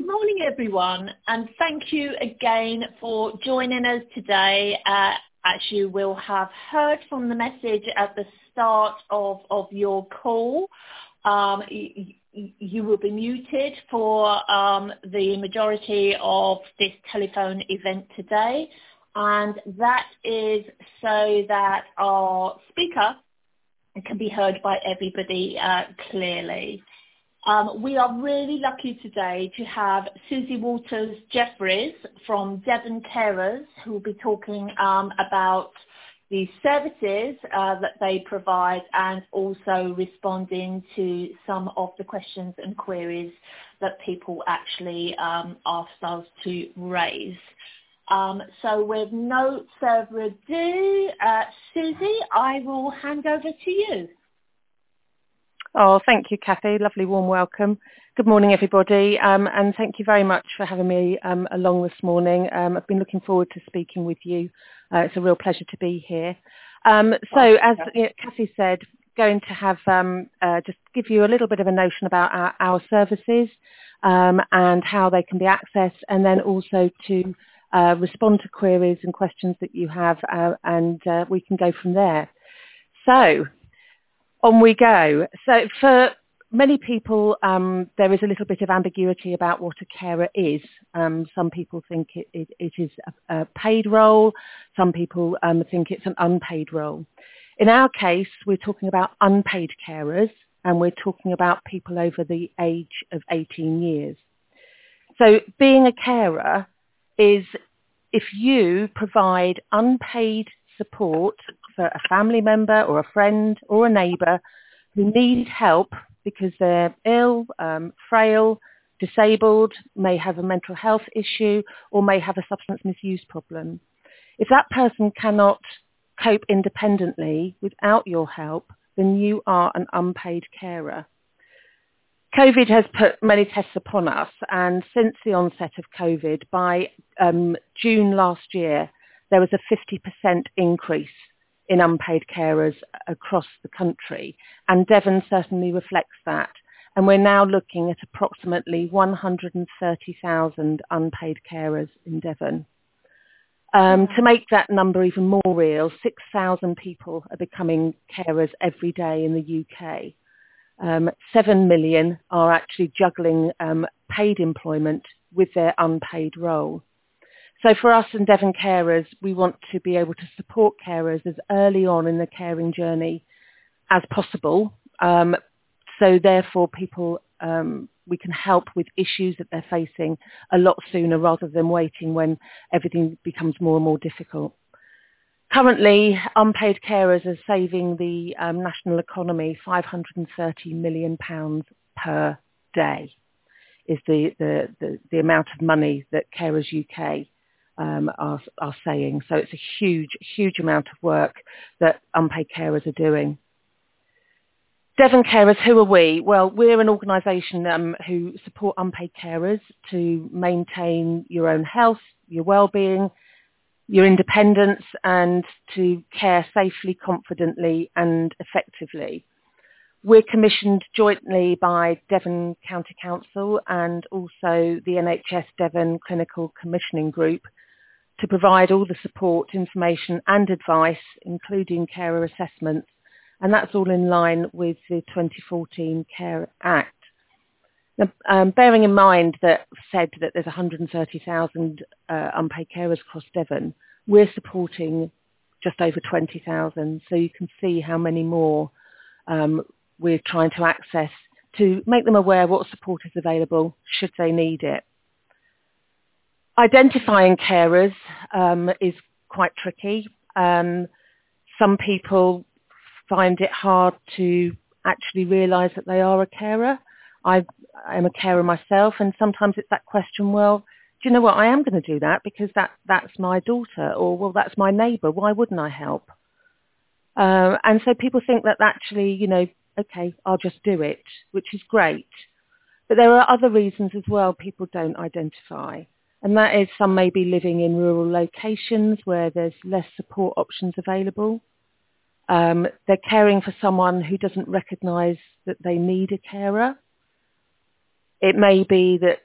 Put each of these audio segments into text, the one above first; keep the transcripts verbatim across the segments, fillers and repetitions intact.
Good morning, everyone, and thank you again for joining us today. Uh, as you will have heard from the message at the start of, of your call, um, you, you will be muted for um, the majority of this telephone event today, and that is so that our speaker can be heard by everybody uh, clearly. Um, we are really lucky today to have Susie Walters Jeffries from Devon Carers, who will be talking um, about the services uh, that they provide and also responding to some of the questions and queries that people actually um, asked us to raise. Um, so with no further ado, uh, Susie, I will hand over to you. Oh, thank you, Kathy. Lovely warm welcome. Good morning, everybody, um, and thank you very much for having me um, along this morning. Um, I've been looking forward to speaking with you. Uh, it's a real pleasure to be here. Um, so, as you know, Kathy said, going to have um, uh, just give you a little bit of a notion about our, our services um, and how they can be accessed, and then also to uh, respond to queries and questions that you have, uh, and uh, we can go from there. So, on we go. So for many people, um, there is a little bit of ambiguity about what a carer is. Um, some people think it, it, it is a, a paid role. Some people um, think it's an unpaid role. In our case, we're talking about unpaid carers, and we're talking about people over the age of eighteen years. So being a carer is if you provide unpaid support for a family member or a friend or a neighbour who need help because they're ill, um, frail, disabled, may have a mental health issue, or may have a substance misuse problem. If that person cannot cope independently without your help, then you are an unpaid carer. COVID has put many tests upon us, and since the onset of COVID, by um, June last year, there was a fifty percent increase in unpaid carers across the country, and Devon certainly reflects that. And we're now looking at approximately one hundred thirty thousand unpaid carers in Devon. Um, to make that number even more real, six thousand people are becoming carers every day in the U K. Um, seven million are actually juggling um, paid employment with their unpaid role. So for us in Devon Carers, we want to be able to support carers as early on in the caring journey as possible. Um, so therefore people, um, we can help with issues that they're facing a lot sooner rather than waiting when everything becomes more and more difficult. Currently, unpaid carers are saving the um, national economy five hundred thirty million pounds per day is the, the, the, the amount of money that Carers U K Um, are, are saying. So it's a huge, huge amount of work that unpaid carers are doing. Devon Carers, who are we? Well, we're an organisation um, who support unpaid carers to maintain your own health, your well-being, your independence, and to care safely, confidently and effectively. We're commissioned jointly by Devon County Council and also the N H S Devon Clinical Commissioning Group to provide all the support, information and advice, including carer assessments, and that's all in line with the twenty fourteen Care Act. Now, um, bearing in mind that said that there's one hundred thirty thousand uh, unpaid carers across Devon, we're supporting just over twenty thousand, so you can see how many more um, we're trying to access to make them aware what support is available should they need it. Identifying carers um, is quite tricky. Um, some people find it hard to actually realise that they are a carer. I am a carer myself, and sometimes it's that question, well, do you know what, I am going to do that because that, that's my daughter, or, well, that's my neighbour, why wouldn't I help? Uh, and so people think that actually, you know, okay, I'll just do it, which is great. But there are other reasons as well people don't identify. And that is some may be living in rural locations where there's less support options available. Um, they're caring for someone who doesn't recognise that they need a carer. It may be that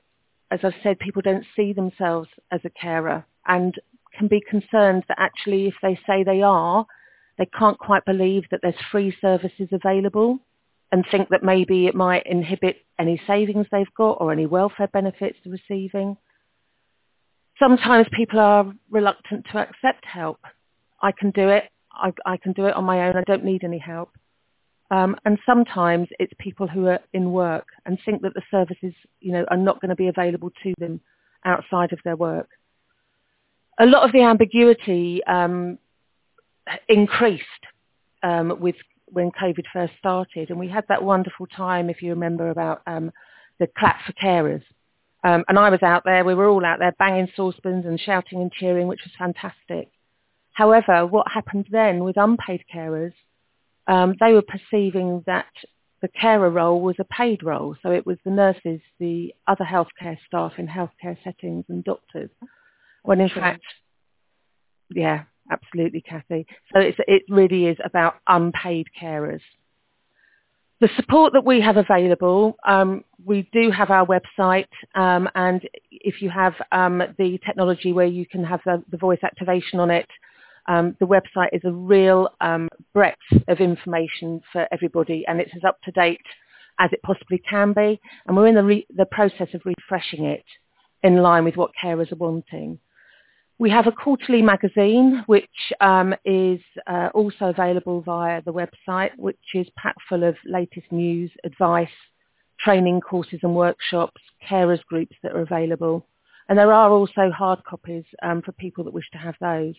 as I've said, people don't see themselves as a carer and can be concerned that actually if they say they are, they can't quite believe that there's free services available and think that maybe it might inhibit any savings they've got or any welfare benefits they're receiving. Sometimes people are reluctant to accept help. I can do it. I, I can do it on my own. I don't need any help. Um, and sometimes it's people who are in work and think that the services, you know, are not going to be available to them outside of their work. A lot of the ambiguity um, increased um, with when COVID first started, and we had that wonderful time, if you remember, about um, the clap for carers. Um, and I was out there, we were all out there banging saucepans and shouting and cheering, which was fantastic. However, what happened then with unpaid carers, um, they were perceiving that the carer role was a paid role. So it was the nurses, the other healthcare staff in healthcare settings and doctors. When in fact, yeah, absolutely, Kathy. So it's, it really is about unpaid carers. The support that we have available, um, we do have our website, um, and if you have um, the technology where you can have the, the voice activation on it, um, the website is a real um, breadth of information for everybody, and it's as up to date as it possibly can be. And we're in the, re- the process of refreshing it in line with what carers are wanting. We have a quarterly magazine, which um, is uh, also available via the website, which is packed full of latest news, advice, training courses and workshops, carers groups that are available. And there are also hard copies um, for people that wish to have those.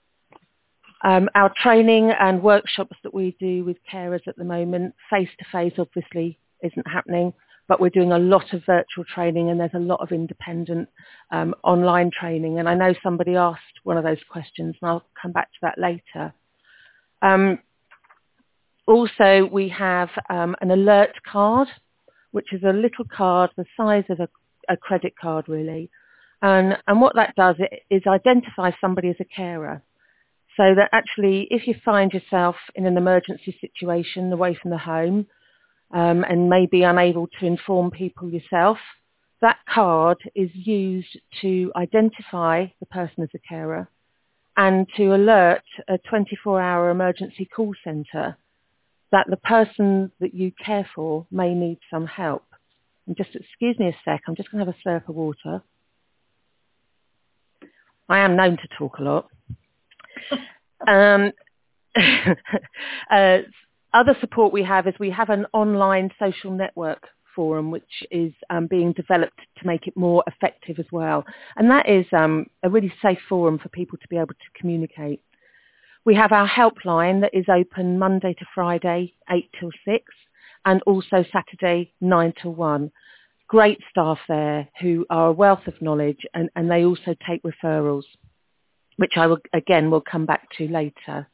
Um, our training and workshops that we do with carers at the moment, face-to-face obviously isn't happening, but we're doing a lot of virtual training, and there's a lot of independent um, online training. And I know somebody asked one of those questions, and I'll come back to that later. Um, also, we have um, an alert card, which is a little card the size of a, a credit card, really. And, and what that does it, is identify somebody as a carer. So that actually, if you find yourself in an emergency situation away from the home, Um, and may be unable to inform people yourself, that card is used to identify the person as a carer and to alert a twenty-four hour emergency call centre that the person that you care for may need some help. And just excuse me a sec, I'm just going to have a slurp of water. I am known to talk a lot. um, uh, Other support we have is we have an online social network forum which is um, being developed to make it more effective as well. And that is um, a really safe forum for people to be able to communicate. We have our helpline that is open Monday to Friday, eight till six, and also Saturday, nine till one. Great staff there who are a wealth of knowledge, and, and they also take referrals, which I will, again, will come back to later.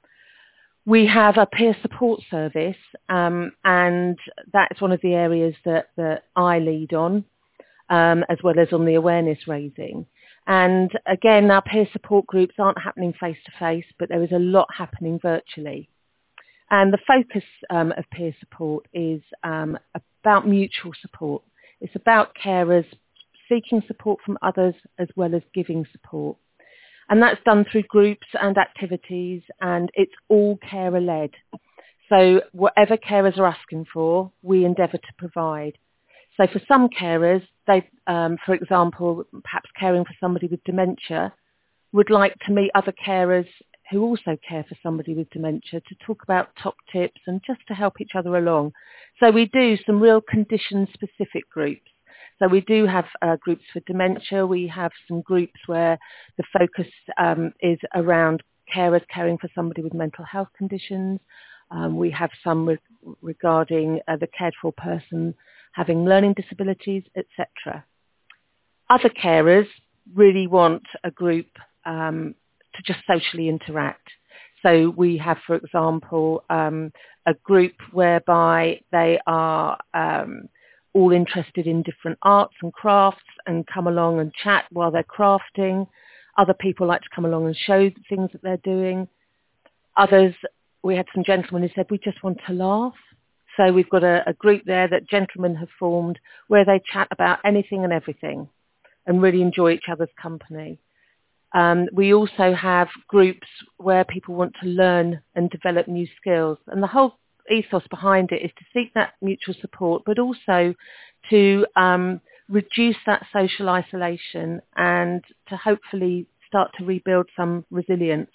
We have a peer support service, um, and that's one of the areas that, that I lead on, um, as well as on the awareness raising. And again, our peer support groups aren't happening face-to-face, but there is a lot happening virtually. And the focus um, of peer support is um, about mutual support. It's about carers seeking support from others as well as giving support. And that's done through groups and activities, and it's all carer-led. So whatever carers are asking for, we endeavour to provide. So for some carers, they, um, for example, perhaps caring for somebody with dementia, would like to meet other carers who also care for somebody with dementia to talk about top tips and just to help each other along. So we do some real condition-specific groups. So we do have uh, groups for dementia. We have some groups where the focus um, is around carers caring for somebody with mental health conditions. Um, we have some re- regarding uh, the cared for person having learning disabilities, et cetera. Other carers really want a group um, to just socially interact. So we have, for example, um, a group whereby they are um, all interested in different arts and crafts and come along and chat while they're crafting. Other people like to come along and show the things that they're doing. Others, we had some gentlemen who said, we just want to laugh. So we've got a, a group there that gentlemen have formed where they chat about anything and everything. and really enjoy each other's company. Um, we also have groups where people want to learn and develop new skills. And the whole ethos behind it is to seek that mutual support, but also to um, reduce that social isolation and to hopefully start to rebuild some resilience.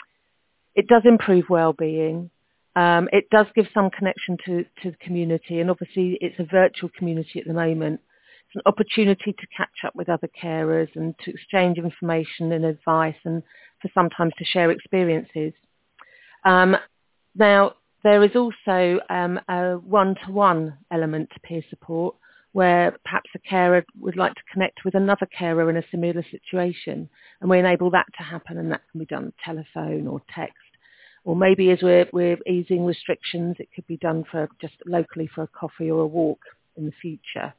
It does improve well-being. Um, it does give some connection to, to the community, and obviously it's a virtual community at the moment. It's an opportunity to catch up with other carers and to exchange information and advice, and for sometimes to share experiences. Um, now, there is also um, a one-to-one element to peer support, where perhaps a carer would like to connect with another carer in a similar situation, and we enable that to happen, and that can be done telephone or text. Or maybe as we're, we're easing restrictions, it could be done for just locally for a coffee or a walk in the future.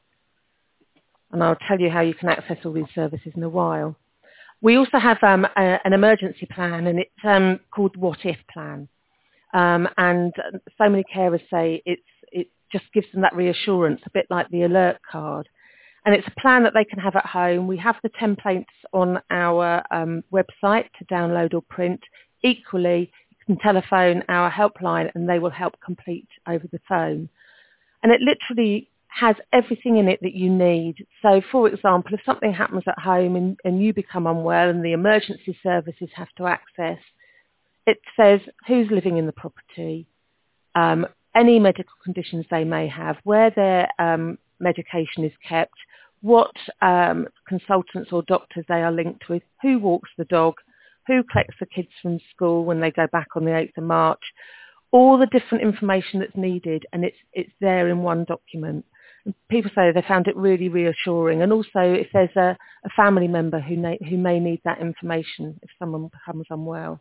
And I'll tell you how you can access all these services in a while. We also have um, a, an emergency plan, and it's um, called What If Plan. Um, and so many carers say it's, it just gives them that reassurance, a bit like the alert card. And it's a plan that they can have at home. We have the templates on our um, website to download or print. Equally, you can telephone our helpline and they will help complete over the phone. And it literally has everything in it that you need. So, for example, if something happens at home and, and you become unwell and the emergency services have to access, it says who's living in the property, um, any medical conditions they may have, where their um, medication is kept, what um, consultants or doctors they are linked with, who walks the dog, who collects the kids from school when they go back on the eighth of March, all the different information that's needed, and it's it's there in one document. And people say they found it really reassuring, and also if there's a, a family member who, na- who may need that information if someone becomes unwell.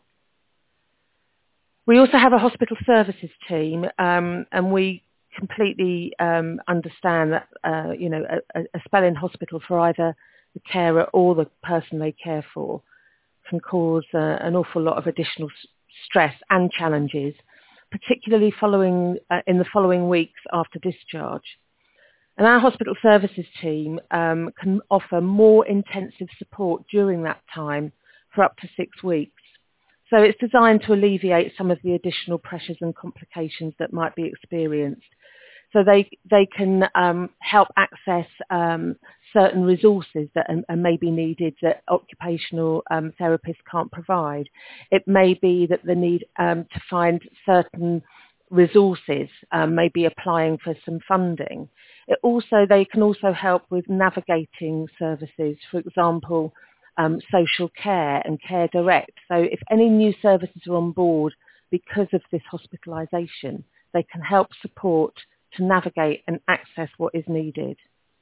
We also have a hospital services team, um, and we completely um, understand that uh, you know a, a spell in hospital for either the carer or the person they care for can cause uh, an awful lot of additional s- stress and challenges, particularly following uh, in the following weeks after discharge. And our hospital services team um, can offer more intensive support during that time for up to six weeks. So it's designed to alleviate some of the additional pressures and complications that might be experienced. So they they can um, help access um, certain resources that are, are may be needed that occupational um, therapists can't provide. It may be that the need um, to find certain resources, um, maybe applying for some funding. It also they can also help with navigating services, for example, um, social care and Care Direct. So if any new services are on board because of this hospitalisation, they can help support to navigate and access what is needed.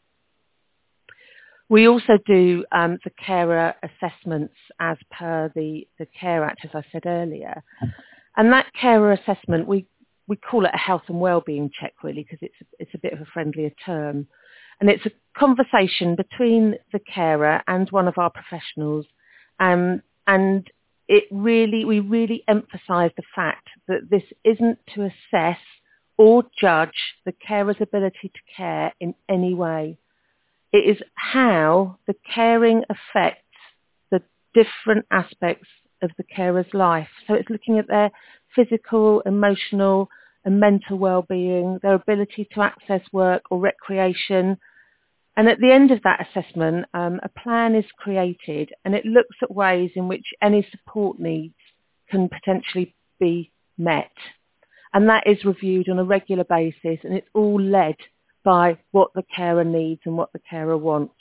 We also do um, the carer assessments as per the, the Care Act, as I said earlier. And that carer assessment, we, we call it a health and wellbeing check, really, because it's, it's a bit of a friendlier term. And it's a conversation between the carer and one of our professionals. Um, and it really, we really emphasise the fact that this isn't to assess or judge the carer's ability to care in any way. It is how the caring affects the different aspects of the carer's life. So it's looking at their physical, emotional and mental well-being, their ability to access work or recreation. And at the end of that assessment, um, a plan is created, and it looks at ways in which any support needs can potentially be met. And that is reviewed on a regular basis, and it's all led by what the carer needs and what the carer wants.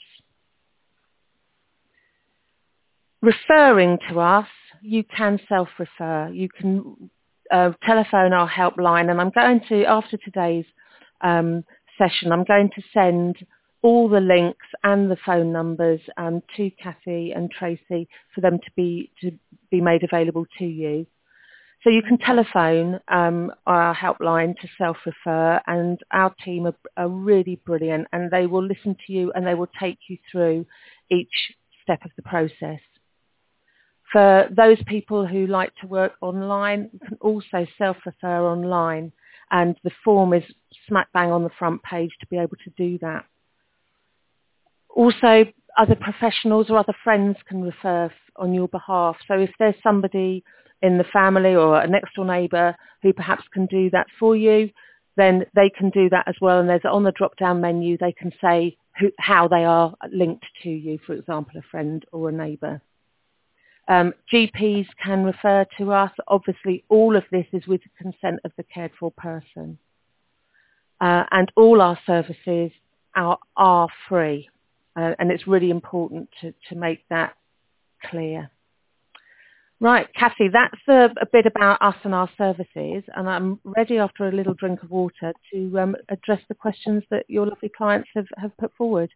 Referring to us, you can self-refer. You can uh, telephone our helpline, and I'm going to, after today's um, session, I'm going to send all the links and the phone numbers um, to Kathy and Tracy for them to be to be made available to you. So you can telephone um, our helpline to self-refer, and our team are, are really brilliant, and they will listen to you and they will take you through each step of the process. For those people who like to work online, you can also self-refer online, and the form is smack bang on the front page to be able to do that. Also, other professionals or other friends can refer f- on your behalf. So if there's somebody in the family or a next door neighbour who perhaps can do that for you, then they can do that as well. And there's on the drop down menu, they can say who, how they are linked to you, for example, a friend or a neighbour. Um, G Ps can refer to us. Obviously, all of this is with the consent of the cared for person. Uh, and all our services are, are free. Uh, and it's really important to, to make that clear. Right, Kathy, that's a, a bit about us and our services. And I'm ready after a little drink of water to um, address the questions that your lovely clients have, have put forward.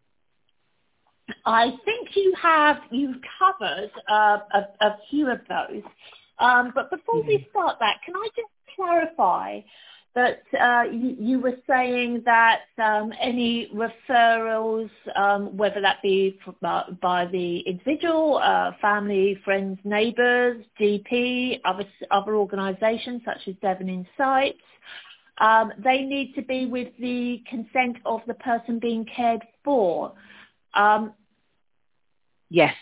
I think you have, you've covered uh, a, a few of those. Um, but before Yeah. we start that, can I just clarify that uh, you, you were saying that um, any referrals, um, whether that be from, uh, by the individual, uh, family, friends, neighbours, G P, other, other organisations such as Devon Insights, um, they need to be with the consent of the person being cared for. Um, Yes.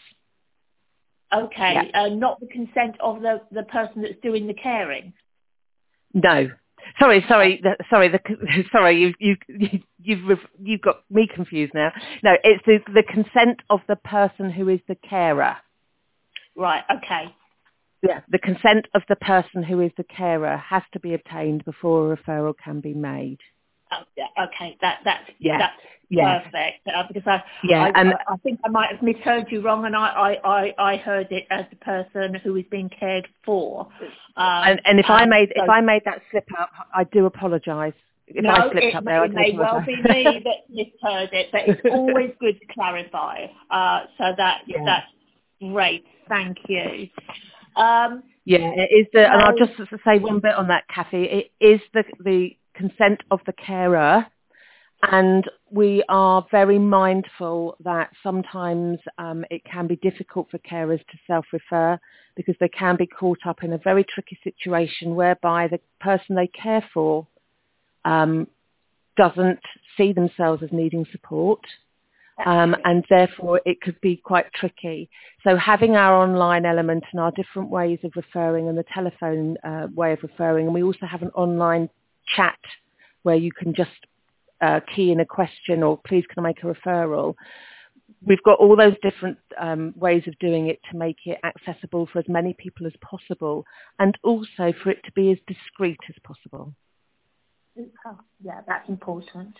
okay, Yeah. uh, not the consent of the, the person that's doing the caring. No. Sorry, sorry, the, sorry, the, sorry. You've you've you've you've got me confused now. No, it's the, the consent of the person who is the carer. Right. Okay. Yeah. The consent of the person who is the carer has to be obtained before a referral can be made. Oh, yeah, okay, that that's Yeah. that's Yeah. perfect. Uh, because I, Yeah. I And I think I might have misheard you wrong, and I I, I, I heard it as the person who is being cared for. Um, and, and if I um, made so if I made that slip up, I do apologise. If no, I slipped it up may, there, I it do may well apologise. be me that misheard it, but it's always good to clarify. Uh, so that Yeah. that's great. Thank you. Um, Yeah, it is the, and I'll so, just say one bit on that, Kathy. It is the the consent of the carer, and we are very mindful that sometimes um, it can be difficult for carers to self-refer because they can be caught up in a very tricky situation whereby the person they care for um, doesn't see themselves as needing support. Um, and therefore it could be quite tricky. So having our online element and our different ways of referring and the telephone uh, way of referring, and we also have an online chat where you can just uh, key in a question or please can I make a referral. We've got all those different um, ways of doing it to make it accessible for as many people as possible and also for it to be as discreet as possible. oh, yeah, that's important.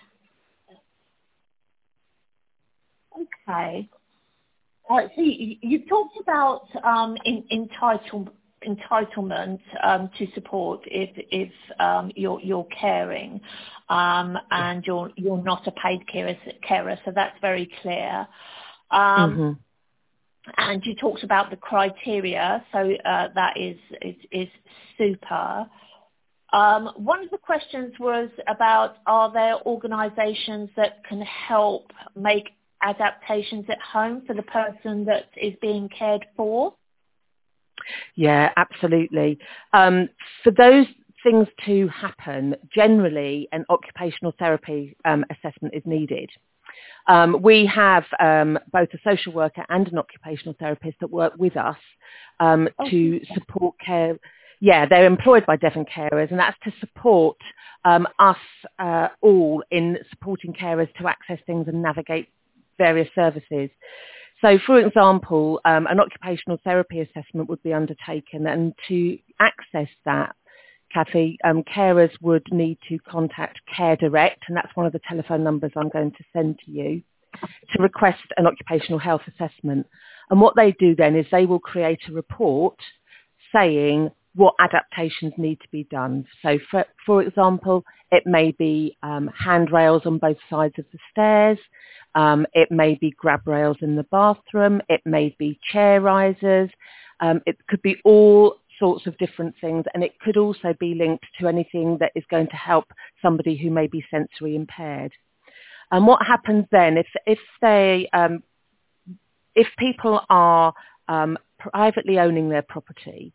Okay. Uh, so you, you talked about um, in, entitle, entitlement um, to support if if um, you're you're caring um, and you're you're not a paid carer, carer so that's very clear. Um, Mm-hmm. and you talked about the criteria, so uh, that is is, is super. Um, one of the questions was about are there organisations that can help make adaptations at home for the person that is being cared for? Yeah, absolutely. Um, for those things to happen, generally an occupational therapy um, assessment is needed. Um, we have um, both a social worker and an occupational therapist that work with us um, Oh, to support care. Yeah, they're employed by Devon Carers, and that's to support um, us uh, all in supporting carers to access things and navigate various services. So, for example, um, an occupational therapy assessment would be undertaken, and to access that, Kathy, um, carers would need to contact Care Direct, and that's one of the telephone numbers I'm going to send to you, to request an occupational health assessment. And what they do then is they will create a report saying what adaptations need to be done. So, for, for example, it may be um, handrails on both sides of the stairs. Um, it may be grab rails in the bathroom. It may be chair risers. Um, it could be all sorts of different things, and it could also be linked to anything that is going to help somebody who may be sensory impaired. And what happens then if if they um, if people are um, privately owning their property,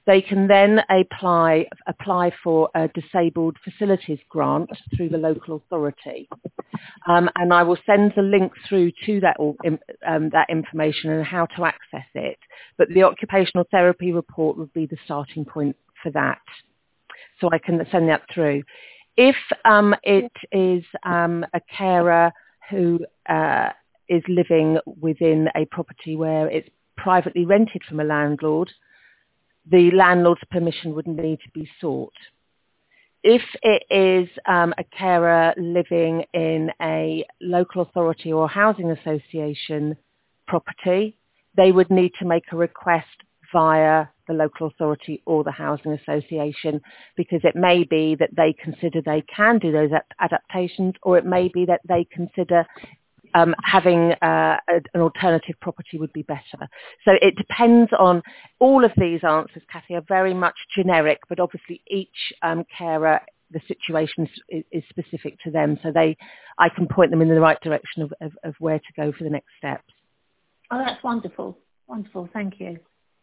They can then apply apply for a disabled facilities grant through the local authority. Um, and I will send the link through to that, um, that information and how to access it. But the occupational therapy report would be the starting point for that. So I can send that through. If um, it is um, a carer who uh, is living within a property where it's privately rented from a landlord, the landlord's permission would need to be sought. If it is um, a carer living in a local authority or housing association property, they would need to make a request via the local authority or the housing association, because it may be that they consider they can do those adaptations, or it may be that they consider Um, having uh, a, an alternative property would be better. So it depends on, all of these answers, Kathy, are very much generic, but obviously each um, carer, the situation is, is specific to them. So they, I can point them in the right direction of, of, of where to go for the next steps. Oh, that's wonderful. Wonderful. Thank you.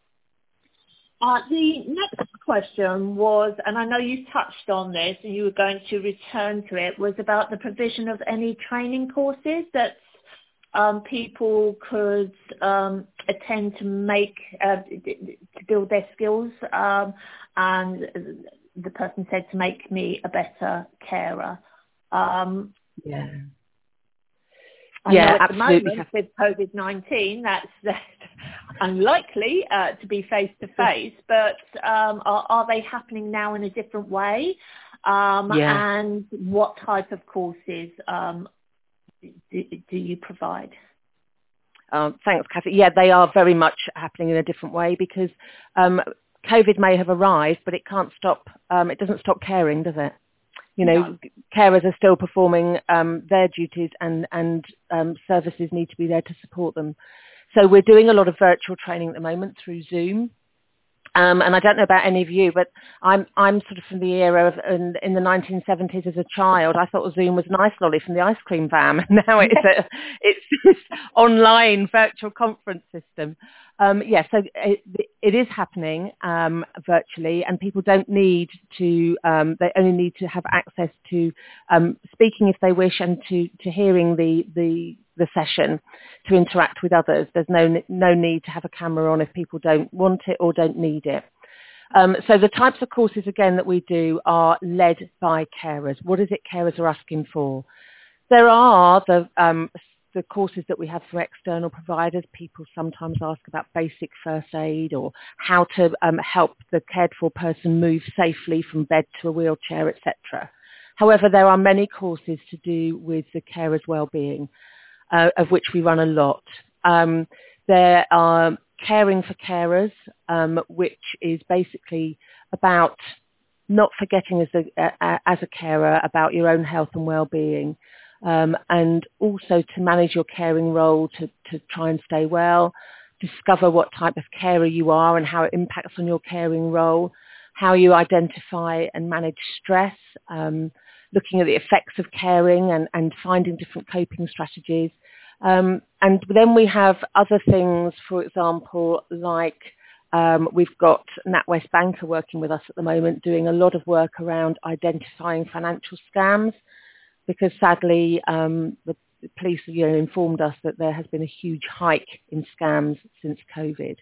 Uh, the next question was, and I know you touched on this and you were going to return to it, was about the provision of any training courses that um, people could um, attend to make, uh, to build their skills. Um, and the person said to make me a better carer. Um, yeah. I yeah, know at absolutely. the moment with COVID nineteen, that's, that's unlikely uh, to be face-to-face, but um, are, are they happening now in a different way? Um, yeah. And what type of courses um, do, do you provide? Um, thanks, Kathy. Yeah, they are very much happening in a different way, because um, COVID may have arrived, but it can't stop, um, it doesn't stop caring, does it? You know, No. carers are still performing um, their duties, and, and um, services need to be there to support them. So we're doing a lot of virtual training at the moment through Zoom. Um, and I don't know about any of you, but I'm I'm sort of from the era of in, in the nineteen seventies as a child. I thought Zoom was an ice lolly from the ice cream van. Now it's a it's this online virtual conference system. Um, yeah, so it, it is happening um, virtually, and people don't need to. Um, they only need to have access to um, speaking if they wish, and to, to hearing the the the session to interact with others. There's no no need to have a camera on if people don't want it or don't need it. Um, so the types of courses, again, that we do are led by carers. What is it carers are asking for? There are the um, the courses that we have for external providers. People sometimes ask about basic first aid, or how to um, help the cared for person move safely from bed to a wheelchair, et cetera. However, there are many courses to do with the carer's well-being, Uh, of which we run a lot. Um, there are caring for carers, um, which is basically about not forgetting as a, a, as a carer about your own health and well-being, um, and also to manage your caring role, to, to try and stay well, discover what type of carer you are and how it impacts on your caring role, how you identify and manage stress, um, looking at the effects of caring and, and finding different coping strategies. Um, and then we have other things, for example, like um, we've got NatWest Banker working with us at the moment, doing a lot of work around identifying financial scams, because sadly um, the police you know, informed us that there has been a huge hike in scams since COVID.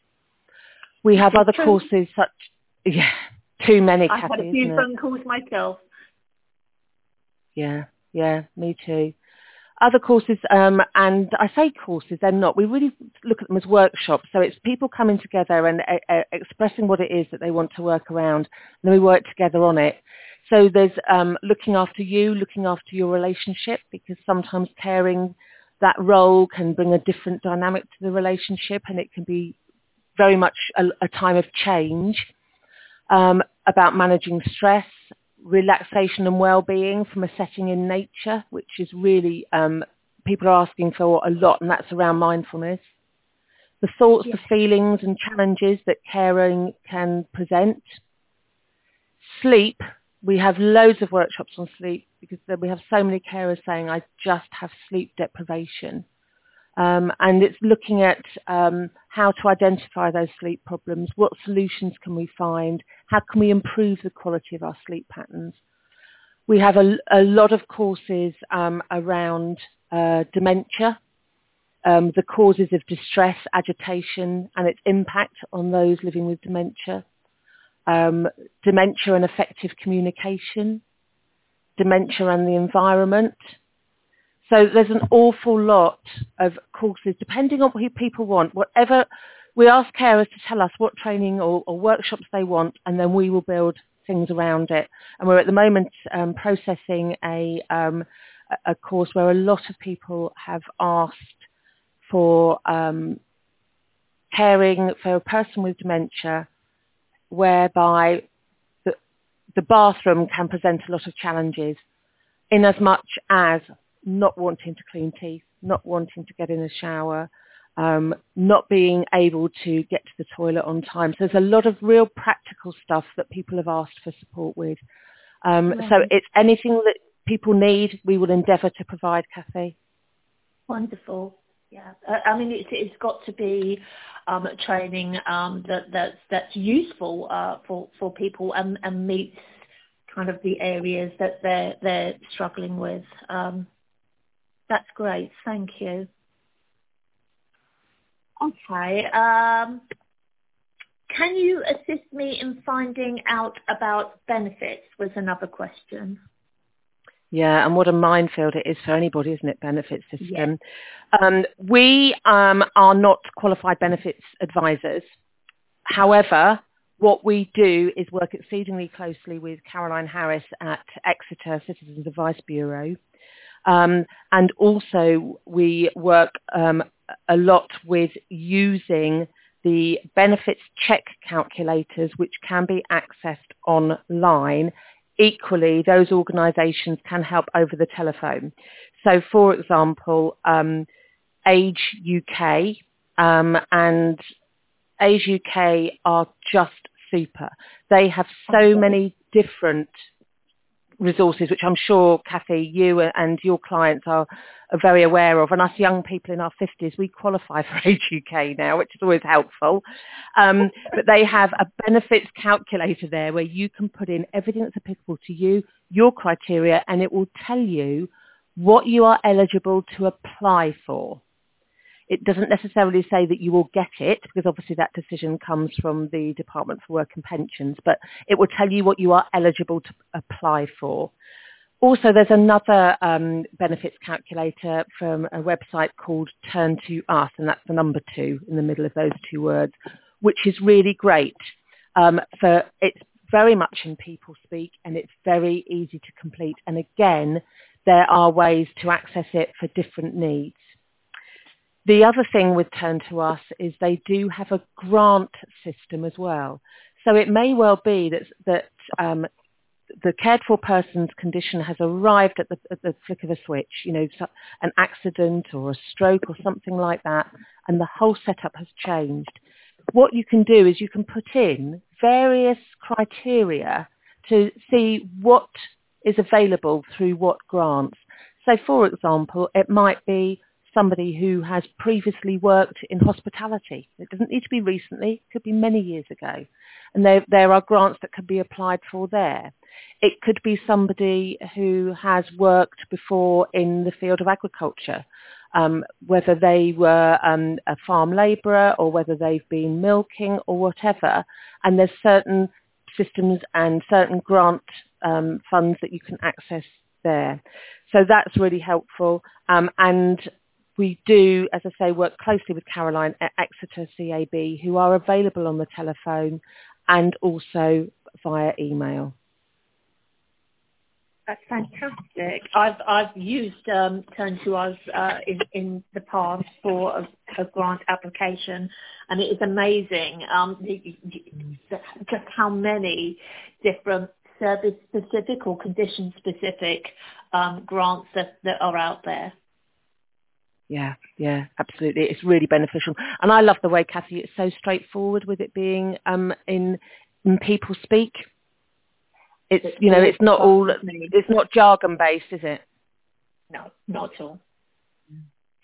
We have other True. courses such, yeah, too many, I've Kathy, had a few isn't it? phone calls myself. Yeah, yeah, me too. Other courses, um, and I say courses, they're not. We really look at them as workshops. So it's people coming together and uh, uh, expressing what it is that they want to work around, and then we work together on it. So there's um, looking after you, looking after your relationship, because sometimes caring, that role can bring a different dynamic to the relationship, and it can be very much a, a time of change. Um, about managing stress, relaxation and well-being from a setting in nature, which is really, um, people are asking for a lot, and that's around mindfulness. The thoughts, Yes. the feelings and challenges that caring can present. Sleep, we have loads of workshops on sleep, because we have so many carers saying, I just have sleep deprivation. Um, and it's looking at um, how to identify those sleep problems, what solutions can we find, how can we improve the quality of our sleep patterns. We have a, a lot of courses um, around uh, dementia, um, the causes of distress, agitation, and its impact on those living with dementia, um, dementia and effective communication, dementia and the environment. So there's an awful lot of courses, depending on who people want. Whatever, we ask carers to tell us what training or, or workshops they want, and then we will build things around it. And we're at the moment um, processing a, um, a course where a lot of people have asked for um, caring for a person with dementia, whereby the, the bathroom can present a lot of challenges, in as much as not wanting to clean teeth, not wanting to get in a shower, um, not being able to get to the toilet on time. So there's a lot of real practical stuff that people have asked for support with. Um, right. So it's anything that people need, we will endeavour to provide, Kathy. Wonderful. Yeah, I mean, it's, it's got to be um, training um, that, that's, that's useful uh, for, for people and, and meets kind of the areas that they're, they're struggling with. Um, that's great. Thank you. Okay. Um, can you assist me in finding out about benefits was another question. Yeah, and what a minefield it is for anybody, isn't it, benefits system? Yeah. Um, we um, are not qualified benefits advisors. However, what we do is work exceedingly closely with Caroline Harris at Exeter Citizens Advice Bureau. Um, and also we work um, a lot with using the benefits check calculators, which can be accessed online. Equally, those organisations can help over the telephone. So, for example, um, Age U K um, and Age U K are just super. They have so many different resources, which I'm sure, Kathy, you and your clients are, are very aware of. And us young people in our fifties, we qualify for Age U K now, which is always helpful. Um, but they have a benefits calculator there where you can put in everything that's applicable to you, your criteria, and it will tell you what you are eligible to apply for. It doesn't necessarily say that you will get it, because obviously that decision comes from the Department for Work and Pensions, but it will tell you what you are eligible to apply for. Also, there's another um, benefits calculator from a website called Turn to Us, and that's the number two in the middle of those two words, which is really great. Um, for it's very much in people speak, and it's very easy to complete. And again, there are ways to access it for different needs. The other thing with Turn to Us is they do have a grant system as well. So it may well be that, that um, the cared for person's condition has arrived at the, at the flick of a switch, you know, so an accident or a stroke or something like that, and the whole setup has changed. What you can do is you can put in various criteria to see what is available through what grants. So, for example, it might be somebody who has previously worked in hospitality. It doesn't need to be recently, it could be many years ago. And there, there are grants that can be applied for there. It could be somebody who has worked before in the field of agriculture, um, whether they were um, a farm labourer or whether they've been milking or whatever. And there's certain systems and certain grant um, funds that you can access there. So that's really helpful. Um, and we do, as I say, work closely with Caroline at Exeter C A B, who are available on the telephone and also via email. That's fantastic. I've I've used um, Turn to Us uh, in, in the past for a, a grant application, and it is amazing um, the, the, just how many different service-specific or condition-specific um, grants that, that are out there. Yeah, yeah, absolutely. It's really beneficial. And I love the way, Kathy, it's so straightforward with it being um, in, in people speak. It's, you know, it's not all, it's not jargon based, is it? No, not at all.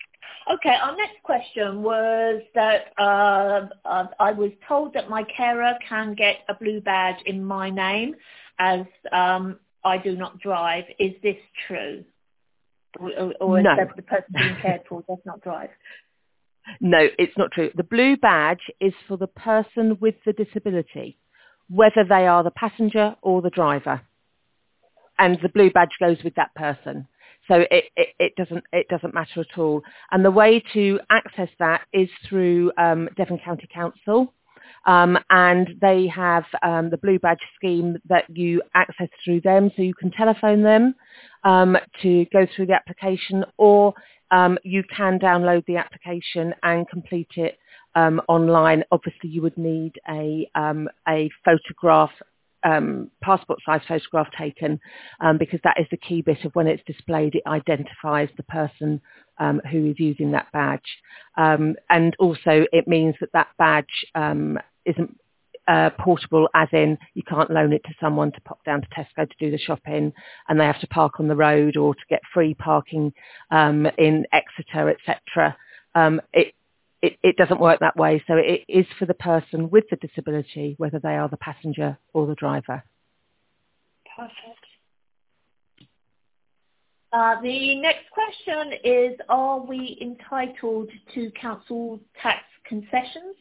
Okay, our next question was that uh, uh, I was told that my carer can get a blue badge in my name as um, I do not drive. Is this true? Or, or No. is that the person being cared for does not drive? No, it's not true. The blue badge is for the person with the disability, whether they are the passenger or the driver. And the blue badge goes with that person. So it, it, it doesn't it doesn't matter at all. And the way to access that is through um, Devon County Council. Um, and they have um, the blue badge scheme that you access through them. So you can telephone them um, to go through the application, or um, you can download the application and complete it um, online. Obviously, you would need a, um, a photograph Um, passport size photograph taken um, because that is the key bit of when it's displayed. It identifies the person um, who is using that badge, um, and also it means that that badge um, isn't uh, portable, as in you can't loan it to someone to pop down to Tesco to do the shopping and they have to park on the road, or to get free parking um, in Exeter, et cetera. Um, it It, it doesn't work that way. So it is for the person with the disability, whether they are the passenger or the driver. Perfect. Uh, the next question is, are we entitled to council tax concessions?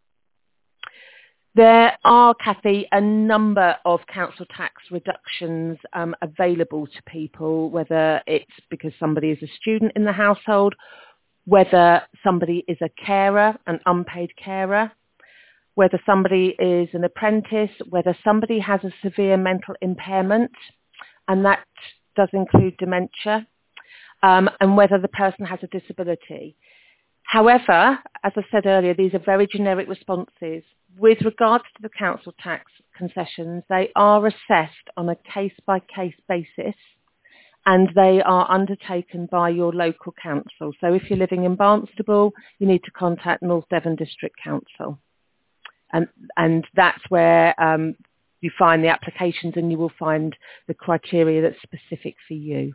There are, Kathy, a number of council tax reductions um, available to people, whether it's because somebody is a student in the household, whether somebody is a carer, an unpaid carer, whether somebody is an apprentice, whether somebody has a severe mental impairment, and that does include dementia, um, and whether the person has a disability. However, as I said earlier, these are very generic responses. With regards to the council tax concessions, they are assessed on a case-by-case basis, and they are undertaken by your local council. So if you're living in Barnstaple, you need to contact North Devon District Council. And, and that's where um, you find the applications, and you will find the criteria that's specific for you.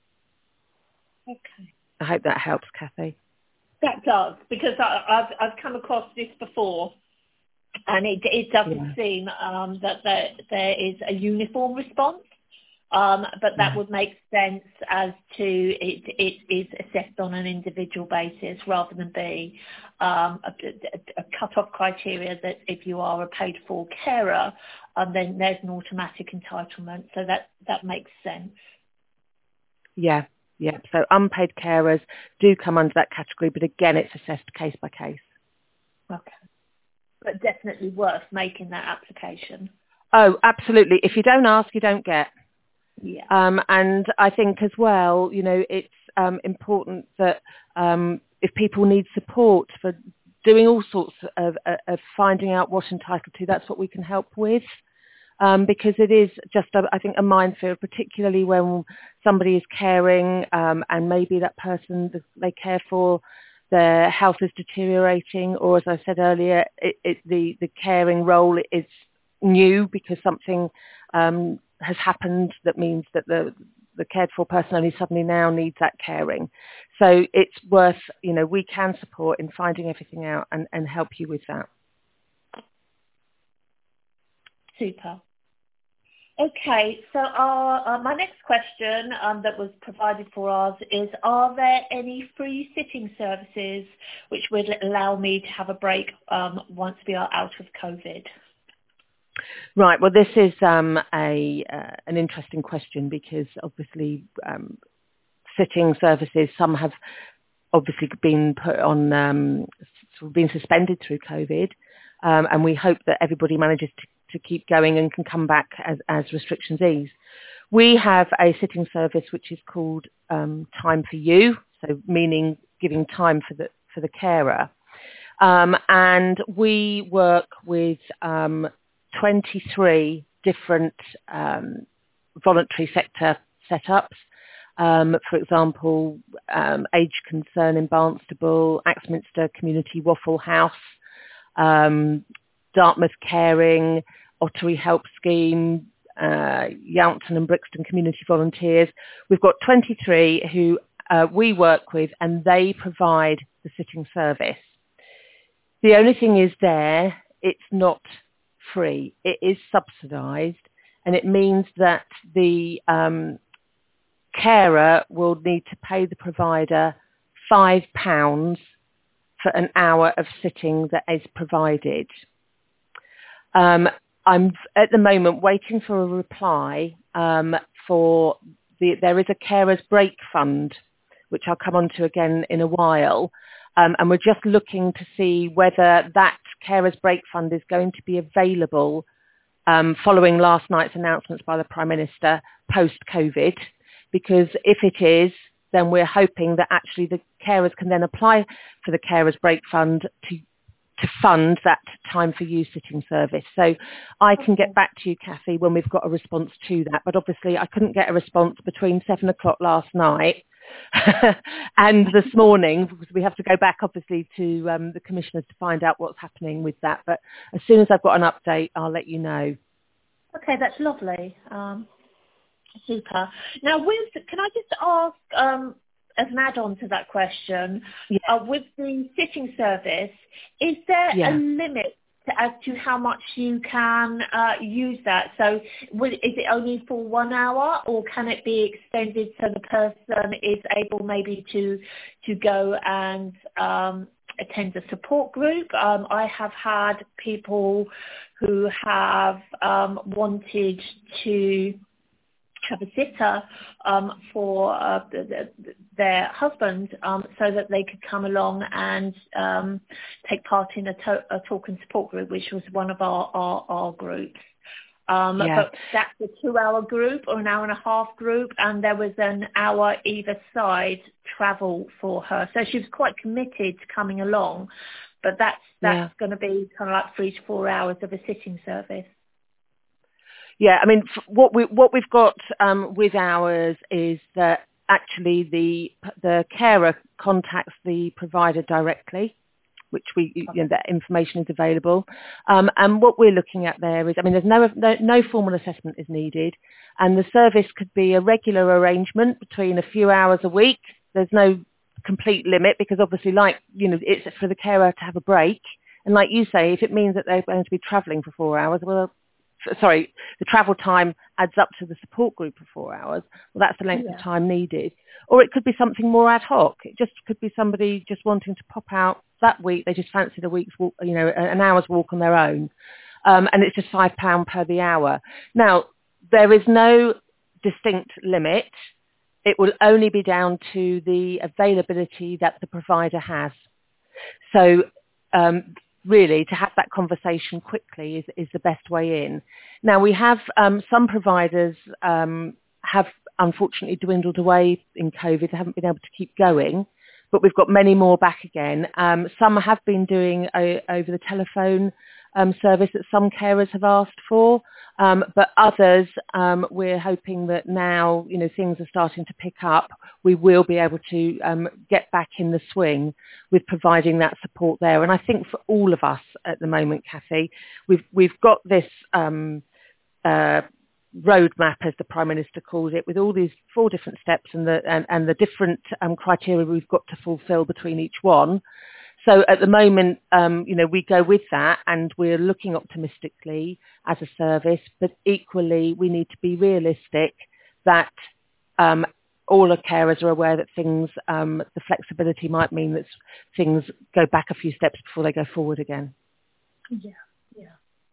Okay. I hope that helps, Kathy. That does, because I, I've, I've come across this before, and it, it doesn't Yeah. seem um, that there, there is a uniform response. Um, but that Yeah. would make sense as to it, it is assessed on an individual basis rather than be um, a, a cut-off criteria that if you are a paid-for carer, um, then there's an automatic entitlement. So that, that makes sense. Yeah, yeah. So unpaid carers do come under that category, but again, it's assessed case by case. Okay. But definitely worth making that application. Oh, absolutely. If you don't ask, you don't get. Yeah. Um, and I think as well, you know, it's um, important that um, if people need support for doing all sorts of, of, of finding out what's entitled to, that's what we can help with. Um, because it is just, a, I think, a minefield, particularly when somebody is caring um, and maybe that person that they care for, their health is deteriorating, or as I said earlier, it, it, the, the caring role is new because something um, has happened that means that the the cared for person only suddenly now needs that caring. So it's worth, you know, we can support in finding everything out and, and help you with that. Super. Okay, so our, uh, my next question um, that was provided for us is, are there any free sitting services which would allow me to have a break um, once we are out of COVID? Right. Well, this is um, a uh, an interesting question because obviously um, sitting services, some have obviously been put on, um, sort of been suspended through COVID, um, and we hope that everybody manages to, to keep going and can come back as, as restrictions ease. We have a sitting service which is called um, Time for You, so meaning giving time for the for the carer, um, and we work with um, twenty-three different um, voluntary sector setups. Um, for example, um, Age Concern in Barnstaple, Axminster Community Waffle House, um, Dartmouth Caring, Ottery Help Scheme, uh, Younton and Brixton Community Volunteers. We've got twenty-three who uh, we work with, and they provide the sitting service. The only thing is there, it's not free. It is subsidised, and it means that the um, carer will need to pay the provider five pounds for an hour of sitting that is provided. Um, I'm at the moment waiting for a reply um, for the, there is a carers break fund, which I'll come on to again in a while. Um, and we're just looking to see whether that carers break fund is going to be available um, following last night's announcements by the Prime Minister post-COVID. Because if it is, then we're hoping that actually the carers can then apply for the carers break fund to to fund that time for you sitting service. So I can get back to you, Kathy, when we've got a response to that. But obviously I couldn't get a response between seven o'clock last night and this morning, because we have to go back obviously to um, the commissioners to find out what's happening with that. But as soon as I've got an update, I'll let you know. Okay, that's lovely. Um, super. Now, with, can I just ask, um, as an add-on to that question, Yeah. uh, with the sitting service, is there Yeah. a limit to, as to how much you can uh, use that? So will, is it only for one hour, or can it be extended so the person is able maybe to to go and um, attend a support group? Um, I have had people who have um, wanted to have a sitter um, for uh, the, the, their husband um, so that they could come along and um, take part in a, to- a talk and support group, which was one of our, our, our groups. Um, Yeah. But that's a two-hour group or an hour and a half group, and there was an hour either side travel for her. So she was quite committed to coming along, but that's, that's Yeah. going to be kind of like three to four hours of a sitting service. Yeah, I mean, f- what we what we've got um, with ours is that actually the the carer contacts the provider directly, which we you know, that information is available. Um, and what we're looking at there is, I mean, there's no, no no formal assessment is needed, and the service could be a regular arrangement between a few hours a week. There's no complete limit because obviously, like you know, it's for the carer to have a break. And like you say, if it means that they're going to be travelling for four hours, well. Sorry, the travel time adds up to the support group for four hours. Well, that's the length Yeah. of time needed. Or it could be something more ad hoc. It just could be somebody just wanting to pop out that week. They just fancied a week's walk, you know, an hour's walk on their own. Um, and it's just five pounds per the hour. Now, there is no distinct limit. It will only be down to the availability that the provider has. So, um, really, to have that conversation quickly is, is the best way in. Now, we have um, some providers um, have unfortunately dwindled away in COVID. They haven't been able to keep going, but we've got many more back again. Um, some have been doing a, over the telephone um, service that some carers have asked for, um, but others, um, we're hoping that now, you know, things are starting to pick up. We will be able to um, get back in the swing with providing that support there. And I think for all of us at the moment, Kathy, we've we've got this um, uh, roadmap, as the Prime Minister calls it, with all these four different steps and the and, and the different um, criteria we've got to fulfil between each one. So at the moment, um, you know, we go with that and we're looking optimistically as a service, but equally we need to be realistic that um, all the carers are aware that things, um, the flexibility might mean that things go back a few steps before they go forward again. Yeah, yeah.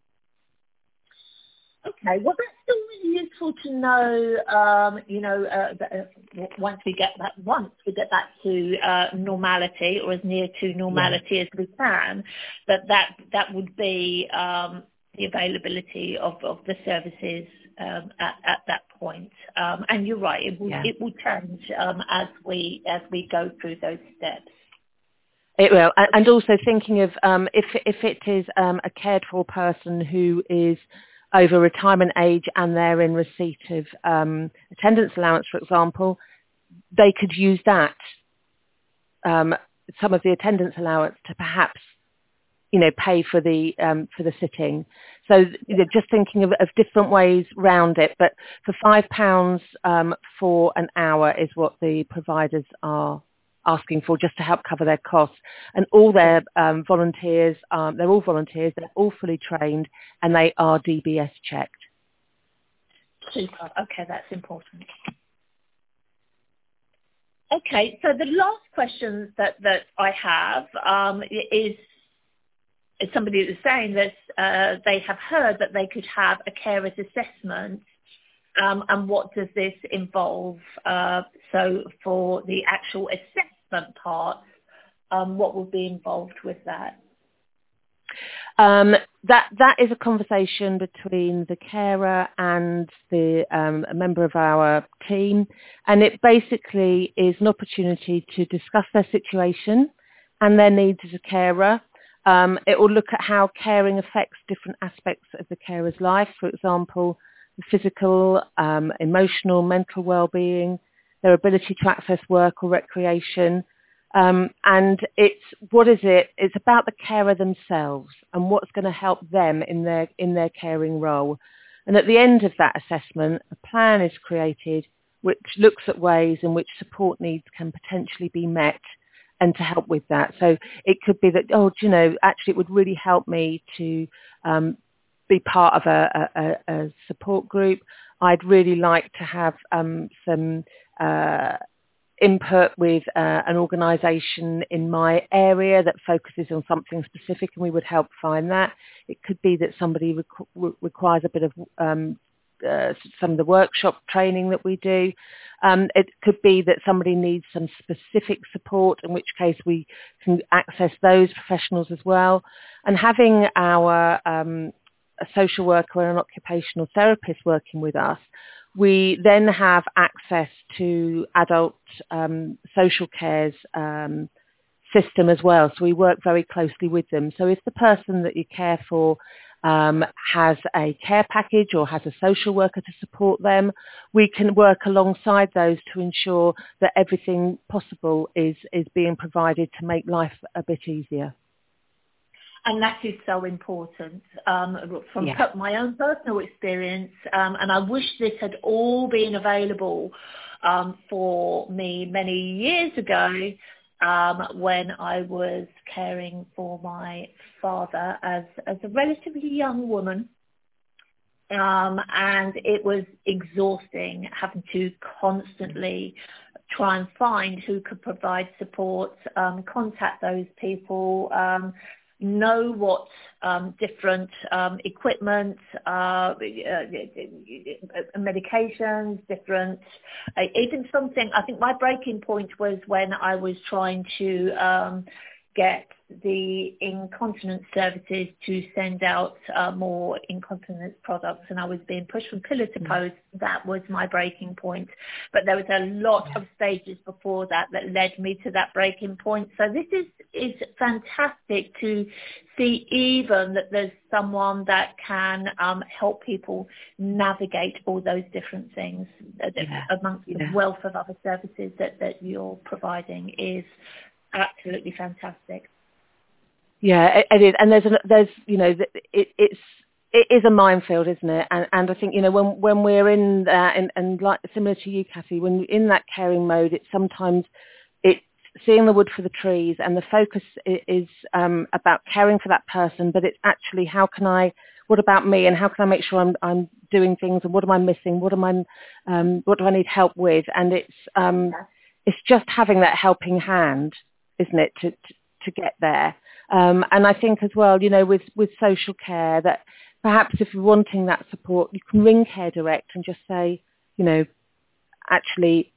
Okay, well, that's still really useful to know. Um, you know, uh, that, uh, once we get that, once we get back to uh, normality, or as near to normality yeah. as we can, that that that would be um, the availability of, of the services um, at, at that point. Um, and you're right, it will yeah. it will change um, as we as we go through those steps. It will, and also thinking of um, if if it is um, a cared for person who is over retirement age and they're in receipt of um, attendance allowance, for example, they could use that, um, some of the attendance allowance to perhaps, you know, pay for the um, for the sitting. So you know, just thinking of, of different ways round it. But for five pounds um, for an hour is what the providers are asking for just to help cover their costs. And all their um, volunteers, um, they're all volunteers, they're all fully trained, and they are D B S checked. Super. Okay, that's important. Okay, so the last question that, that I have um, is, is somebody that's saying that uh, they have heard that they could have a carer's assessment, um, and what does this involve? Uh, so for the actual assessment part, um, what will be involved with that? Um, that that is a conversation between the carer and the um, a member of our team, and it basically is an opportunity to discuss their situation and their needs as a carer. Um, it will look at how caring affects different aspects of the carer's life, for example, the physical, um, emotional, mental well-being, their ability to access work or recreation. Um, and it's, what is it? It's about the carer themselves and what's going to help them in their, in their caring role. And at the end of that assessment, a plan is created which looks at ways in which support needs can potentially be met and to help with that. So it could be that, oh, do you know, actually it would really help me to um, be part of a, a, a support group. I'd really like to have um, some uh, input with uh, an organisation in my area that focuses on something specific, and we would help find that. It could be that somebody requ- requires a bit of um, uh, some of the workshop training that we do. Um, it could be that somebody needs some specific support, in which case we can access those professionals as well. And having our um, a social worker and an occupational therapist working with us, we then have access to adult um, social care's um, system as well. So we work very closely with them. So if the person that you care for um, has a care package or has a social worker to support them, we can work alongside those to ensure that everything possible is, is being provided to make life a bit easier. And that is so important um, from Yeah. my own personal experience. Um, and I wish this had all been available um, for me many years ago um, when I was caring for my father as, as a relatively young woman. Um, and it was exhausting having to constantly try and find who could provide support, um, contact those people, um, know what um, different um, equipment, uh, medications, different, uh, even something, I think my breaking point was when I was trying to um, get the incontinence services to send out uh, more incontinence products, and I was being pushed from pillar to post. That was my breaking point. But there was a lot of stages before that that led me to that breaking point. So this is, is fantastic to see even that there's someone that can um, help people navigate all those different things yeah. amongst yeah. the wealth of other services that, that you're providing is absolutely fantastic. Yeah, it, it is, and there's, an, there's, you know, it, it's, it is a minefield, isn't it? And, and I think, you know, when when we're in that, and, and like similar to you, Kathy, when you're in that caring mode, it's sometimes it's seeing the wood for the trees, and the focus is um, about caring for that person, but it's actually how can I, what about me, and how can I make sure I'm I'm doing things, and what am I missing? What am I, um, what do I need help with? And it's um, yeah. it's just having that helping hand, isn't it, to to, to get there. Um, and I think as well, you know, with, with social care, that perhaps if you're wanting that support, you can ring Care Direct and just say, you know, actually,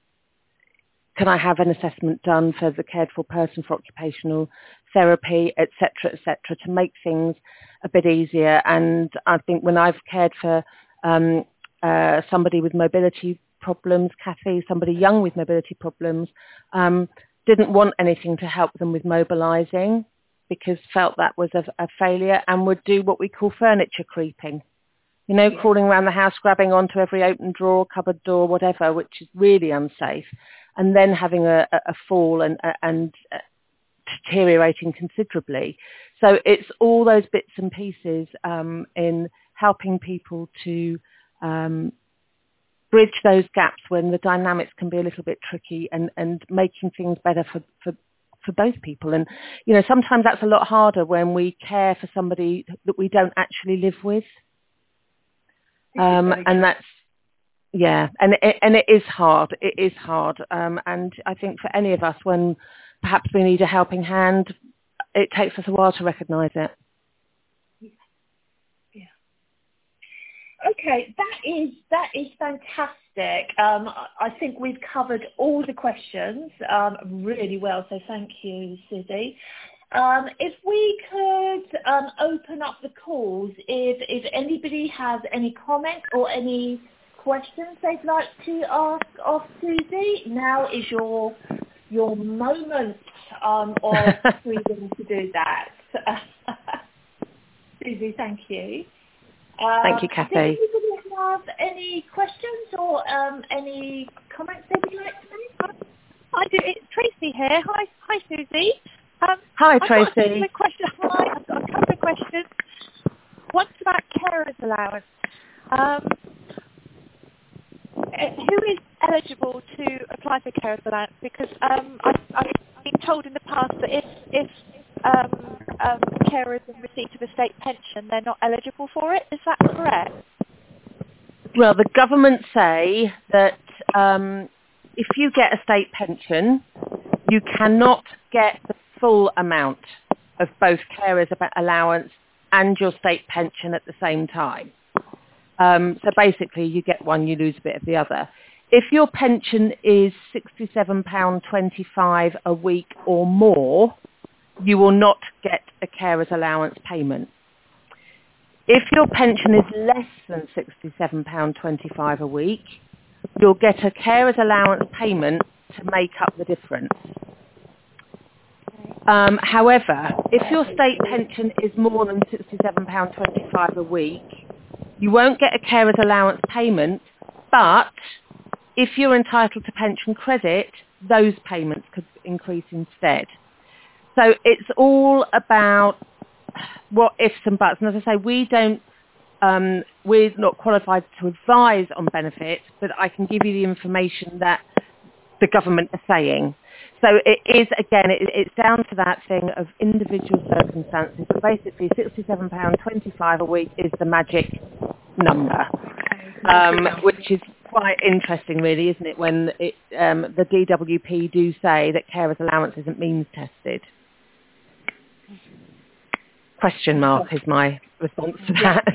can I have an assessment done for the cared for person for occupational therapy, et cetera, et cetera, to make things a bit easier. And I think when I've cared for um, uh, somebody with mobility problems, Kathy, somebody young with mobility problems, um, didn't want anything to help them with mobilising, because felt that was a, a failure, and would do what we call furniture creeping. You know, yeah. crawling around the house, grabbing onto every open drawer, cupboard door, whatever, which is really unsafe, and then having a, a fall and, and uh, deteriorating considerably. So it's all those bits and pieces um, in helping people to um, bridge those gaps when the dynamics can be a little bit tricky, and, and making things better for, for, for both people. And, you know, sometimes that's a lot harder when we care for somebody that we don't actually live with. Um, and that's, yeah, and it, and it is hard. It is hard. Um, and I think for any of us, when perhaps we need a helping hand, it takes us a while to recognise it. Okay, that is that is fantastic. Um, I think we've covered all the questions um, really well, so thank you, Susie. Um, if we could um, open up the calls, if if anybody has any comments or any questions they'd like to ask of Susie, now is your your moment um, of freedom to do that. Susie, thank you. Um, Thank you, Kathy. Does anybody have any questions or um, any comments they would like to make? I do. It's Tracy here. Hi, hi, Susie. Um, Hi, I've Tracy. Got a couple of questions. Hi, I've got a couple of questions. One's about carers allowance. Um, who is eligible to apply for carers allowance? Because um, I've, I've been told in the past that if if um, um, carers in receipt of a state pension, they're not eligible for it. Is that correct? Well, the government say that um, if you get a state pension, you cannot get the full amount of both carers allowance and your state pension at the same time. Um, so basically, you get one, you lose a bit of the other. If your pension is sixty-seven pounds twenty-five a week or more, you will not get a carer's allowance payment. If your pension is less than sixty-seven pounds twenty-five a week, you'll get a carer's allowance payment to make up the difference. Um, however, if your state pension is more than sixty-seven pounds twenty-five a week, you won't get a carer's allowance payment, but if you're entitled to pension credit, those payments could increase instead. So it's all about what ifs and buts. And as I say, we don't, um, we're not qualified to advise on benefits, but I can give you the information that the government are saying. So it is, again, it, it's down to that thing of individual circumstances. But basically, sixty-seven pounds twenty-five a week is the magic number, um, which is quite interesting, really, isn't it, when it, um, the D W P do say that carers allowance isn't means tested. Question mark is my response to that.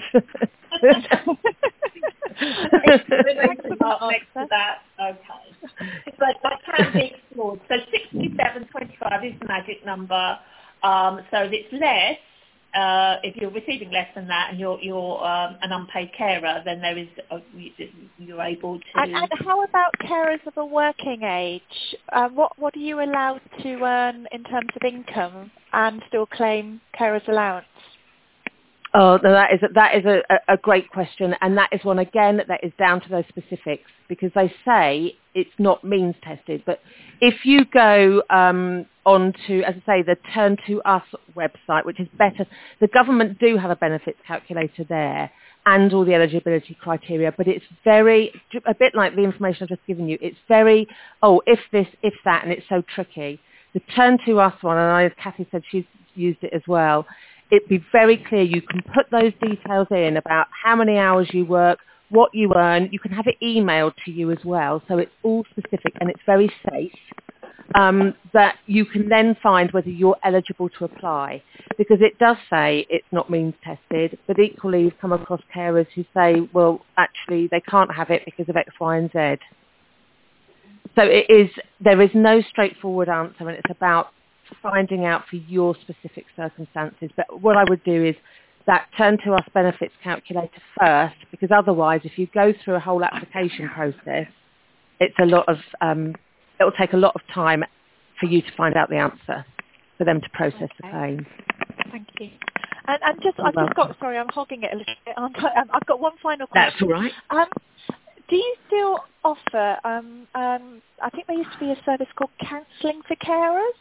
Next to that, okay. But that can be explored. So sixty-seven twenty-five is the magic number. Um, so if it's less, uh, if you're receiving less than that and you're you're um, an unpaid carer, then there is a, you're able to. And, and how about carers of a working age? Uh, what what are you allowed to earn in terms of income and still claim carers allowance? Oh, no, that is a, that is a, a great question, and that is one again that is down to those specifics, because they say it's not means tested. But if you go um, on to, as I say, the Turn to Us website, which is better, the government do have a benefits calculator there and all the eligibility criteria, but it's very, a bit like the information I've just given you, it's very, oh, if this, if that, and it's so tricky. The Turn to Us one, and I, as Kathy said, she's used it as well, it'd be very clear. You can put those details in about how many hours you work, what you earn. You can have it emailed to you as well. So it's all specific and it's very safe, um, that you can then find whether you're eligible to apply. Because it does say it's not means tested, but equally you've come across carers who say, well, actually they can't have it because of X, Y and Z. So it is, there is no straightforward answer, and it's about finding out for your specific circumstances. But what I would do is that Turn to Us benefits calculator first, because otherwise if you go through a whole application process, it's a lot of, um, it will take a lot of time for you to find out the answer, for them to process okay. the claim. Thank you. And, and just, I've just got, sorry, I'm hogging it a little bit. Um, I've got one final question. That's all right. Um, do you still offer, um, um, I think there used to be a service called Counselling for Carers?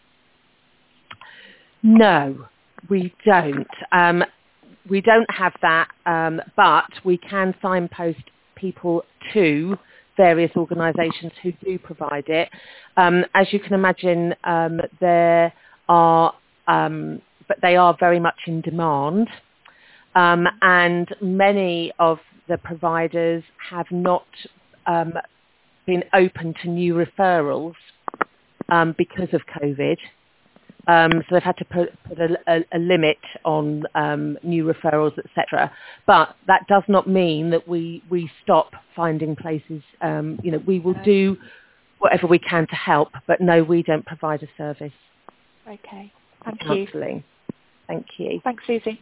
No, we don't. Um, we don't have that, um, but we can signpost people to various organisations who do provide it. Um, as you can imagine, um, there are, um, but they are very much in demand, um, and many of the providers have not um, been open to new referrals um, because of COVID. Um, so they've had to put, put a, a, a limit on um, new referrals, et cetera. But that does not mean that we, we stop finding places. Um, you know, we will do whatever we can to help, but no, we don't provide a service. Okay, thank you. Counselling. Thank you. Thanks, Susie.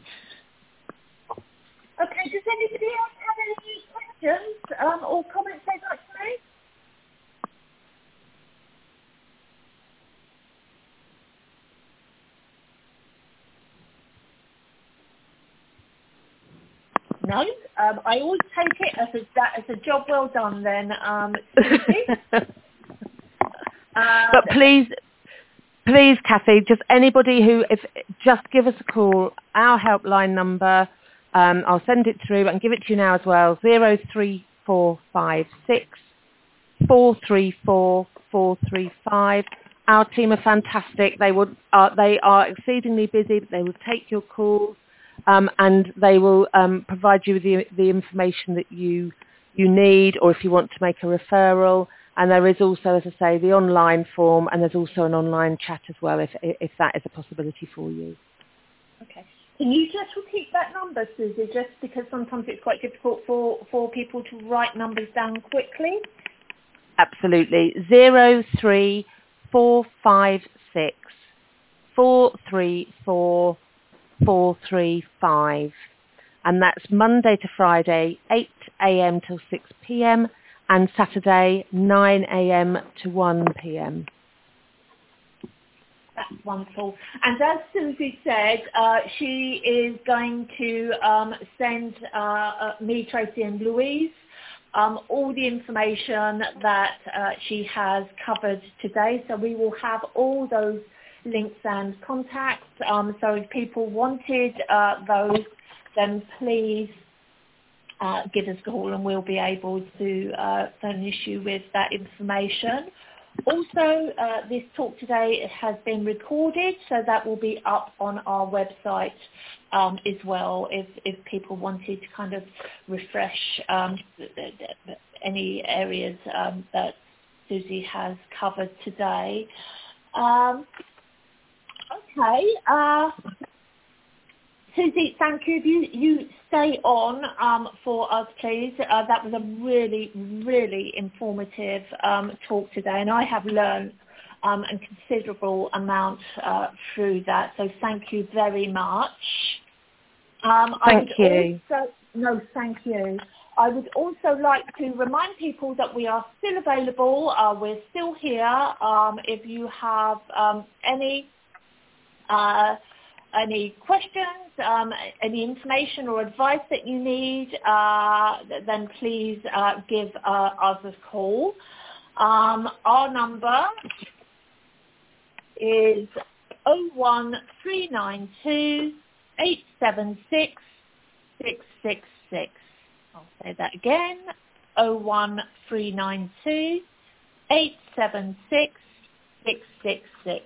Okay, does anybody else have any questions um, or comments they'd like to make? No, um, I always take it as a, that as a job well done then, um, Susie. uh, but please, please, Kathy, just anybody who, if just give us a call, our helpline number, um, I'll send it through, I can give it to you now as well, zero three four five six four three four four three five. Our team are fantastic. They would, uh, they are exceedingly busy, but they will take your calls. Um, and they will um, provide you with the, the information that you you need, or if you want to make a referral. And there is also, as I say, the online form, and there's also an online chat as well, if if that is a possibility for you. Okay. Can you just repeat that number, Susie, just because sometimes it's quite difficult for, for people to write numbers down quickly? Absolutely. Zero three four five six four three four four three five, and that's Monday to Friday, eight a.m. till six p.m. and Saturday, nine a.m. to one p.m. That's wonderful. And as Susie said, uh, she is going to um, send uh, uh, me, Tracy and Louise um, all the information that uh, she has covered today. So we will have all those links and contacts. Um, so if people wanted uh, those, then please uh, give us a call and we'll be able to uh, furnish you with that information. Also, uh, this talk today has been recorded, so that will be up on our website um, as well if, if people wanted to kind of refresh um, any areas um, that Susie has covered today. Um, Okay, uh, Susie, thank you. You, you stay on um, for us, please. Uh, that was a really, really informative um, talk today, and I have learned um, a considerable amount uh, through that, so thank you very much. Um, thank I would you. Also, no, thank you. I would also like to remind people that we are still available. Uh, we're still here. Um, if you have um, any Uh, any questions, um, any information or advice that you need, uh, then please uh, give uh, us a call. Um, our number is oh one three nine two eight seven six six six six. I'll say that again, oh one three nine two eight seven six six six six.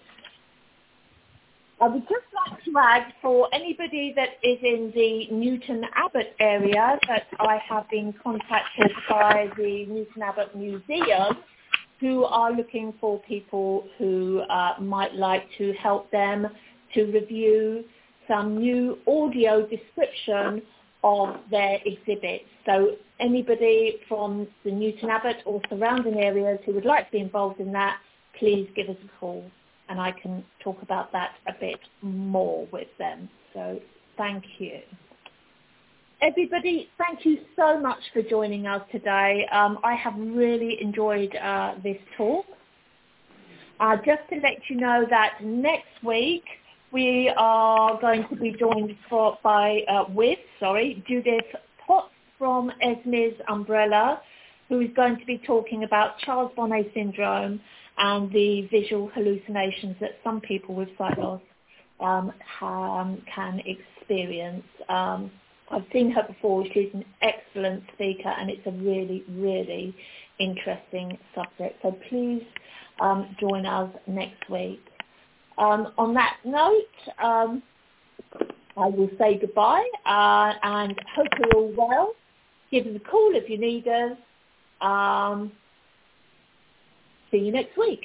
I would just like to add, for anybody that is in the Newton Abbot area, that I have been contacted by the Newton Abbot Museum, who are looking for people who uh, might like to help them to review some new audio description of their exhibits. So anybody from the Newton Abbot or surrounding areas who would like to be involved in that, please give us a call, and I can talk about that a bit more with them. So thank you. Everybody, thank you so much for joining us today. Um, I have really enjoyed uh, this talk. Uh, just to let you know that next week we are going to be joined for, by uh, with sorry Judith Potts from Esme's Umbrella, who is going to be talking about Charles Bonnet syndrome and the visual hallucinations that some people with sight loss um, can, can experience. Um, I've seen her before. She's an excellent speaker, and it's a really, really interesting subject. So please um, join us next week. Um, on that note, um, I will say goodbye uh, and hope you're all well. Give us a call if you need us. Um, see you next week.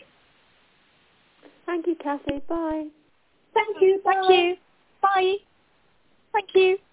Thank you, Kathy. Bye. Thank you. Bye. Thank you. Bye. Thank you.